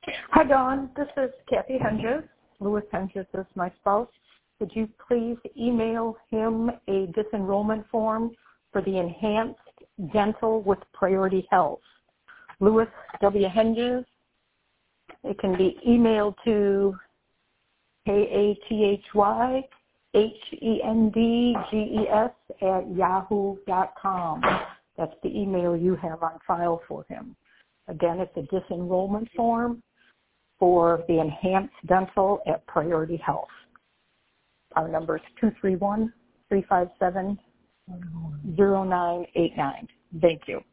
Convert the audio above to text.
Hi, Dawn. This is Kathy Henges. Louis Henges is my spouse. Could you please email him a disenrollment form for the Enhanced Dental with Priority Health? Louis W. Henges. It can be emailed to kathyhendges@yahoo.com. That's the email you have on file for him. Again, it's a disenrollment form for the Enhanced Dental at Priority Health. Our number is 231-357-0989. Thank you.